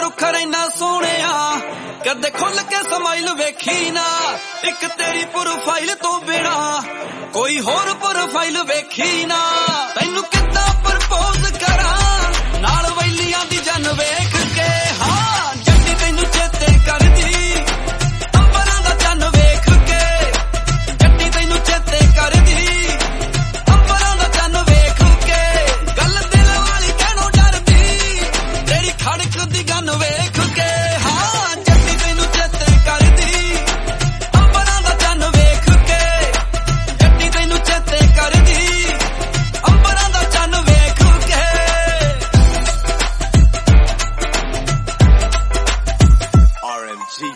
रुख रहिंदा सोहणिया कदे खुल के समाइल वेखी ना एक तेरी प्रोफाइल तो बिना कोई होर प्रोफाइल वेखी ना तैनू किद्दां प्रपोज करा नाल वैलियां दी जन वेख के हाँ जट्टी तैनू चेते करदी अंबरां दा जन वेख के जट्टी तैनू चेते करदी अंबरां दा जन वेख के गल दिल वाली कहणों डरदी तेरी खड़क दी गन वेख के हाँ जट्टी तैनू चेते करदी अंबरां दा जन वेख के जट्टी तैनू चेते करदी अंबरां दा जन वेख के RMG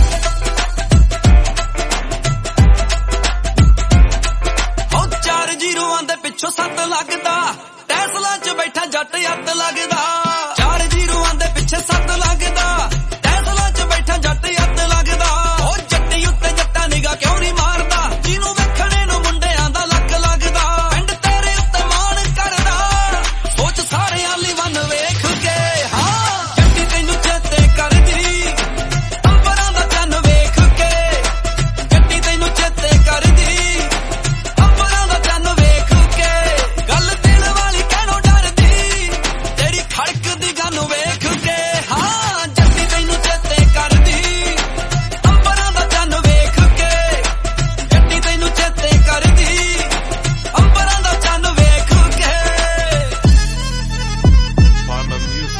हो 4 जीरोआं दे पिछों 7 लगदा टेस्ला च बैठा जट अत लगदा 4 जीरोआं दे पिछे 7 लगदा टेस्ला च बैठा जट अत लगदा ओ जट्टी उत्ते जट्टा निगाह क्यों नहीं मारदा जिन्नू वेखणे नू मुंडियां दा लक लगदा पिंड तेरे उत्ते मान करदा सोच सारे आली वन वेख के हाँ जट्टी तैनू चेते करदी अंबरां दा जन वेख के जट्टी तैनू चेते करदी अंबरां दा जन वेख के गल दिल वाली कहणों डरदी तेरी खड़क दी गन वेख के हाँ जट्टी तैनू चेते करदी अंबरां दा जन वेख के जट्टी तैनू चेते करदी अंबरां दा जन वेख के Farmer Music.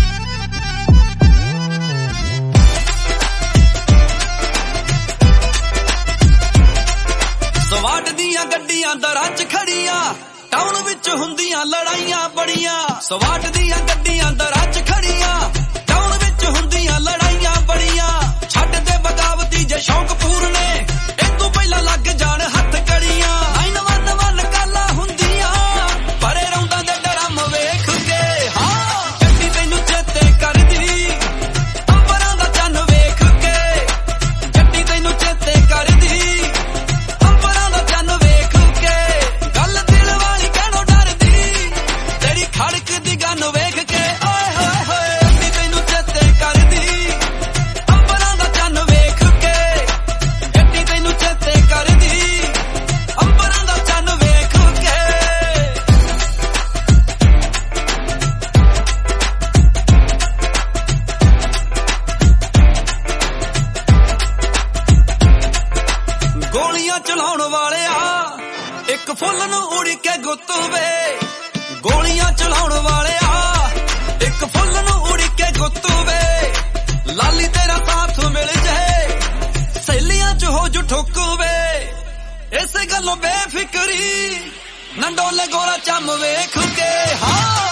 ਸਵਾਟ ਦੀਆਂ ਗੱਡੀਆਂ ਦਰਾਂ 'ਚ ਖੜੀਆਂ ਟਾਊਨ ਵਿੱਚ ਹੁੰਦੀਆਂ ਲੜਾਈਆਂ ਬੜੀਆਂ ਸਵਾਟ ਦੀਆਂ ਗੱਡੀਆਂ ਦਰਾਂ 'ਚ ਖੜੀਆਂ ਟਾਊਨ ਵਿੱਚ ਹੁੰਦੀਆਂ ਲੜਾਈਆਂ ਬੜੀਆਂ ਛੱਡ ਦੇ ਬਗਾਵਤੀ ਜੇ ਸ਼ੌਂਕ ਪੂਰਨੇ ਇਹ ਤੋਂ ਪਹਿਲਾਂ ਲੱਗ ਜਾਣ ਹੱਥ ਕੜੀਆਂ 911 ਕਾਲਾਂ ਹੁੰਦੀਆਂ ਪਰੇ ਰੌਂਦਾਂ ਦੇ ਡਰਮ ਵੇਖ ਕੇ ਹਾਂ ਜੱਟੀ ਤੈਨੂੰ ਚੇਤੇ ਕਰਦੀ ਅੰਬਰਾਂ ਦਾ ਚੰਨ ਵੇਖ ਕੇ ਜੱਟੀ ਤੈਨੂੰ ਚੇਤੇ ਕਰਦੀ ਅੰਬਰਾਂ ਦਾ ਚੰਨ ਵੇਖ ਕੇ ਗੱਲ ਦਿਲ ਵਾਲੀ ਕਹਿਣੋਂ ਡਰਦੀ ਤੇਰੀ ਖੜਕ ਦੀ ਗਨ ਵੇਖ ਕੇ ਓਏ ਹੋਏ ਹੋਏ ਜੱਟੀ ਤੈਨੂੰ ਚੇਤੇ ਕਰਦੀ ਅੰਬਰਾਂ ਦਾ ਚੰਨ ਵੇਖ ਕੇ ਜੱਟੀ ਤੈਨੂੰ ਚੇਤੇ ਕਰਦੀ ਅੰਬਰਾਂ ਦਾ ਚੰਨ ਵੇਖ ਕੇ ਗੋਲੀਆਂ ਚਲਾਉਣ ਵਾਲਿਆ ਇੱਕ ਫੁੱਲ ਨੂੰ ਉੜ ਕੇ ਗੁੱਤ ਵੇ ਗੋਲੀਆਂ ਚਲਾਉਣ ਵਾਲਿਆ ਇੱਕ ਫੁੱਲ ਨੂੰ ਉੜ ਕੇ ਗੁੱਤ ਵੇ ਲਾਲੀ ਤੇਰਾ ਸਾਥ ਮਿਲ ਜਾਏ ਸਹੇਲੀਆਂ ਚ ਹੋ ਜੂ ਠੁੱਕ ਵੇ ਇਸੇ ਗੱਲੋਂ ਬੇਫਿਕਰੀ ਨੰਡੋਲੇ ਗੋਰਾ ਚੰਮ ਵੇਖ ਕੇ ਹਾਂ